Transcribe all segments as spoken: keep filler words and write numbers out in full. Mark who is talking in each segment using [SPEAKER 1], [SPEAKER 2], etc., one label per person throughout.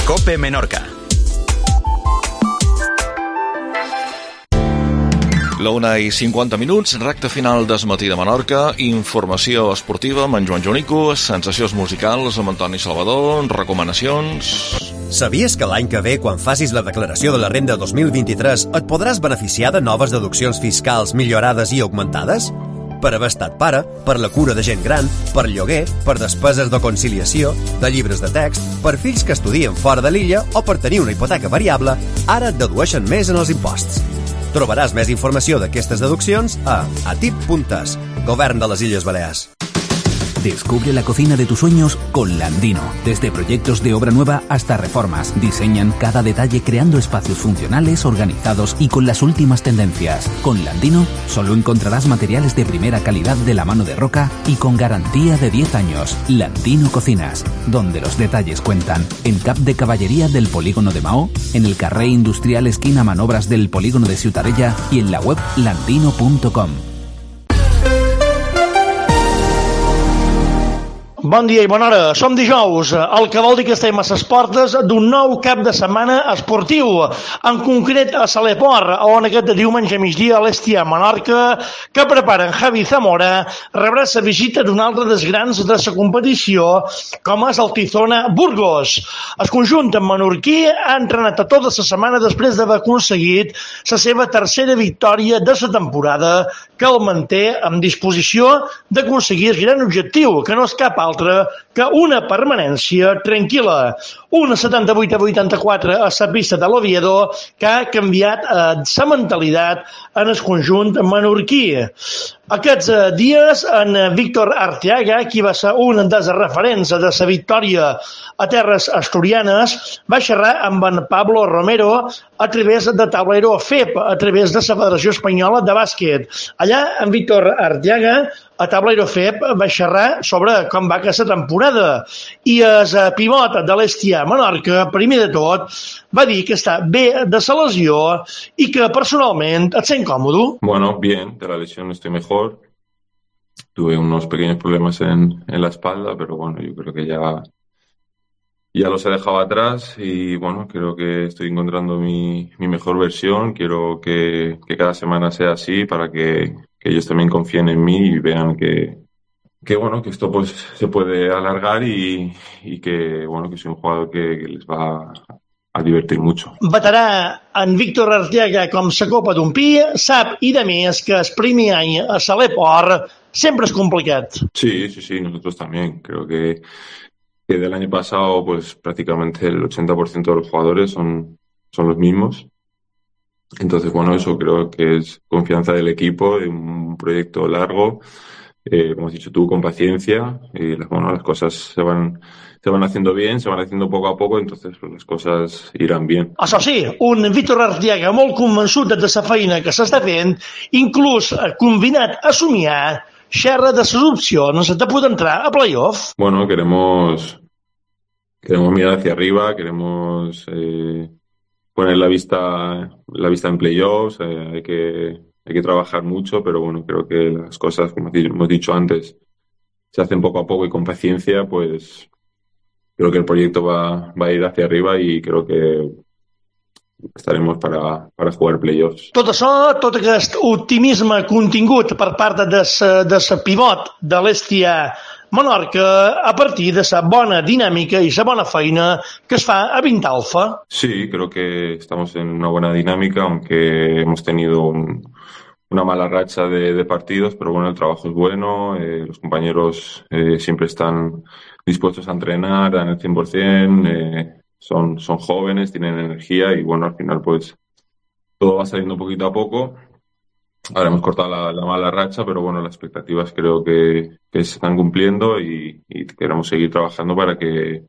[SPEAKER 1] COPE Menorca.
[SPEAKER 2] La una i cinquanta minuts, recte final del matí de Menorca, informació esportiva amb en Joan Jonico, sensacions musicals amb Antoni Salvador, recomanacions...
[SPEAKER 3] Sabies que l'any que ve, quan facis la declaració de la renda dos mil vint-i-tres, et podràs beneficiar de noves deduccions fiscals millorades i augmentades? Per haver estat pare, per la cura de gent gran, per lloguer, per despeses de conciliació, de llibres de text, per fills que estudien fora de l'illa o per tenir una hipoteca variable, ara et dedueixen més en els imposts. Trobaràs més informació d'aquestes deduccions a atip punt es, Govern de les Illes Balears.
[SPEAKER 4] Descubre la cocina de tus sueños con Landino. Desde proyectos de obra nueva hasta reformas, diseñan cada detalle creando espacios funcionales, organizados y con las últimas tendencias. Con Landino solo encontrarás materiales de primera calidad de la mano de Roca y con garantía de diez años. Landino Cocinas, donde los detalles cuentan. En Cap de Caballería del Polígono de Maó, en el carrer industrial esquina Manobras del Polígono de Ciutadella y en la web landino punto com.
[SPEAKER 5] Bon dia i bona hora. Som dijous, el que vol dir que estem a les portes d'un nou cap de setmana esportiu, en concret a Saleport, on aquest diumenge a migdia a l'Estia Menorca, que preparen Javi Zamora, rebrà la visita d'un altre dels grans de la competició, com és el Tizona Burgos. El conjunt menorquí ha entrenat a tota la setmana després d'haver aconseguit la seva tercera victòria de la temporada, que el manté en disposició d'aconseguir el gran objectiu, que no és cap altre que una permanència tranquil·la. Una setanta-vuit a vuitanta-quatre a la pista de l'Oviedo, que ha canviat eh, la mentalitat en el conjunt menorquí. Aquests eh, dies, en Víctor Arteaga, qui va ser un dels referents de la victòria a terres asturianes, va xerrar amb en Pablo Romero a través de Tablero F E P, a través de la Federació Espanyola de Bàsquet. Allà, en Víctor Arteaga, a Tablero F E P, va xerrar sobre com va aquesta temporada. I el pivot de l'Estia Menorca, primer de tot, va dir que està bé de la lesió i que personalment et sent còmode.
[SPEAKER 6] Bueno, bien, de la lesión estoy mejor. Tuve unos pequeños problemas en, en la espalda, pero bueno, yo creo que ya, ya los he dejado atrás y bueno, creo que estoy encontrando mi, mi mejor versión. Quiero que, que cada semana sea así para que, que ellos también confíen en mí y vean que, que bueno, que esto pues se puede alargar y, y que bueno, que soy un jugador que, que les va a divertir mucho.
[SPEAKER 5] Batarà en Víctor Arteaga com sa copa d'un pi, sap i de més que el primer any a Saleport sempre és complicat.
[SPEAKER 6] Sí, sí, sí, nosotros también. Creo que, que del año pasado pues prácticamente el ochenta por ciento de los jugadores son, son los mismos. Entonces, bueno, eso creo que es confianza del equipo, de un proyecto largo, eh, como has dicho tú, con paciencia, y bueno, las cosas se van, se van haciendo bien, se van haciendo poco a poco, entonces pues, las cosas irán bien.
[SPEAKER 5] Això sí, un Víctor Arteaga molt convençut de la feina que s'està fent, inclús combinat a somiar, xerra de les opcions de poder entrar a playoff.
[SPEAKER 6] Bueno, queremos, queremos mirar hacia arriba, queremos eh, poner la vista, la vista en playoffs, eh, hay que, hay que trabajar mucho, pero bueno, creo que las cosas, como hemos dicho antes, se hacen poco a poco y con paciencia, pues creo que el proyecto va, va a ir hacia arriba y creo que estaremos para, para jugar playoffs.
[SPEAKER 5] Tot això, tot aquest optimisme contingut per part de la pivot de l'Estia Menorca a partir de la bona dinàmica i la bona feina que es fa a Vintalfa.
[SPEAKER 6] Sí, creo que estamos en una buena dinámica, aunque hemos tenido un, una mala racha de, de partidos, pero bueno, el trabajo es bueno, eh, los compañeros eh, siempre están dispuestos a entrenar, dan el cien por ciento, eh, son, son jóvenes, tienen energía y bueno, al final pues todo va saliendo poquito a poco. Ahora hemos cortado la, la mala racha, pero bueno, las expectativas creo que, que se están cumpliendo y, y queremos seguir trabajando para que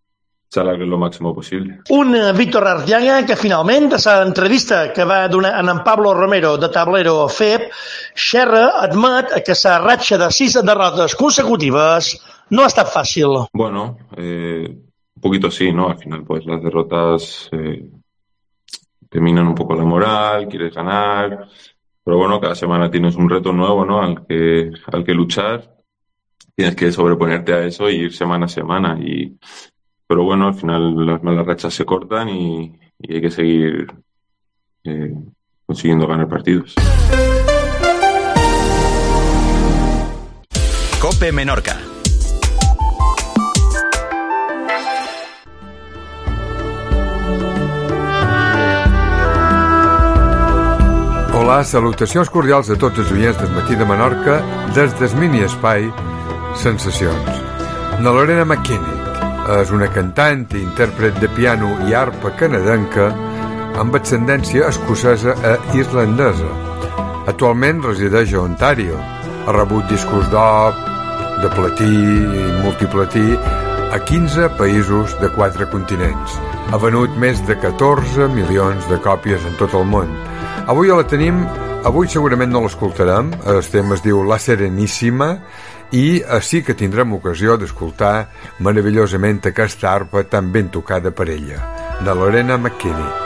[SPEAKER 6] se alargue lo máximo posible.
[SPEAKER 5] Un Víctor Arteaga que finalment, a l'entrevista que va donar en Pablo Romero de Tablero F E P, xerra admet que la ratxa de sis derrotes consecutives no ha estat fàcil.
[SPEAKER 6] Bueno, eh, un poquito sí, ¿no? Al final pues las derrotas eh, terminan un poco la moral, quieres ganar. Pero bueno, cada semana tienes un reto nuevo, ¿no? Al que, al que luchar. Tienes que sobreponerte a eso y ir semana a semana. Y, pero pero bueno, al final las malas rachas se cortan y, y hay que seguir eh, consiguiendo ganar partidos.
[SPEAKER 1] COPE Menorca.
[SPEAKER 7] Hola, salutacions cordials a tots els oients del Matí de Menorca des del mini espai Sensacions. La Lorena McKinnitt és una cantant i intèrpret de piano i arpa canadenca amb ascendència escocesa i irlandesa. Actualment resideix a Ontario. Ha rebut discos d'or, de platí i multiplatí a quinze països de quatre continents. Ha venut més de catorze milions de còpies en tot el món. Avui la tenim, avui segurament no l'escoltarem, el tema es diu La Sereníssima i així que tindrem ocasió d'escoltar meravellosament aquesta arpa tan ben tocada per ella, de Lorena McKinnitt.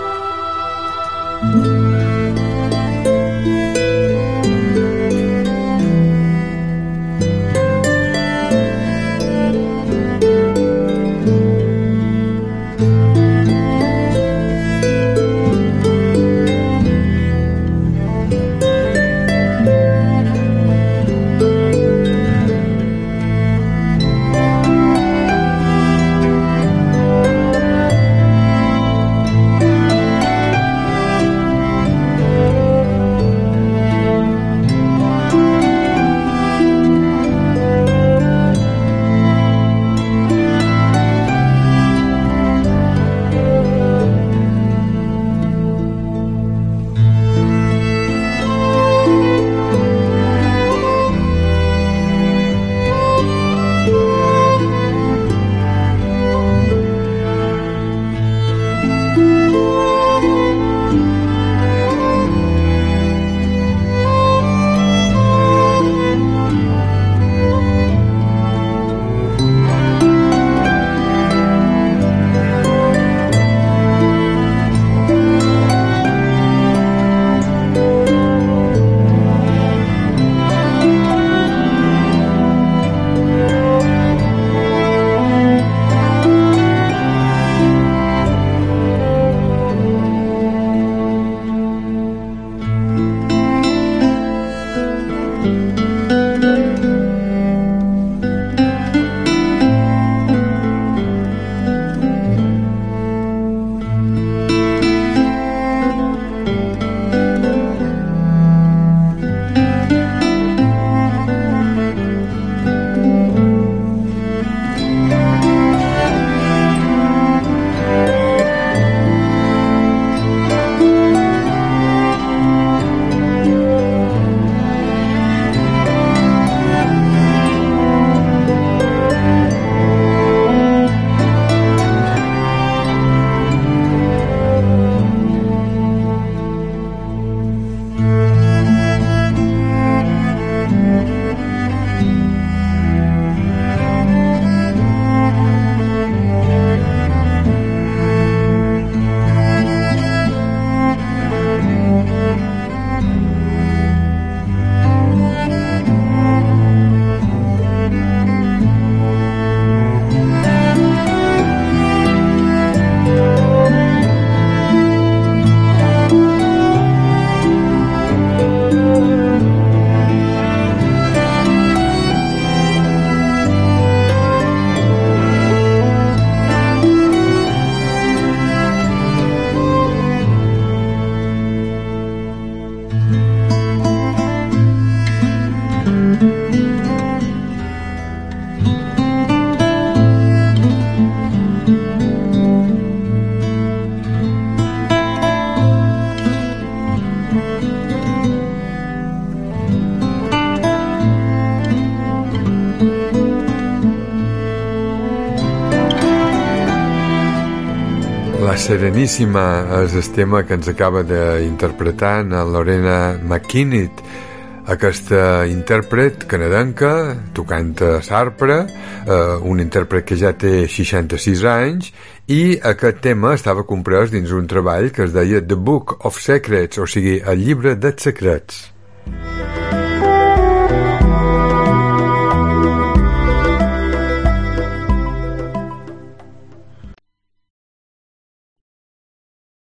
[SPEAKER 7] La Sereníssima és el tema que ens acaba d'interpretar la Lorena McKinnitt, aquesta intèrpret canadenca tocant sarpa, eh, un intèrpret que ja té seixanta-sis anys, i aquest tema estava comprès dins un treball que es deia The Book of Secrets, o sigui, el llibre dels secrets.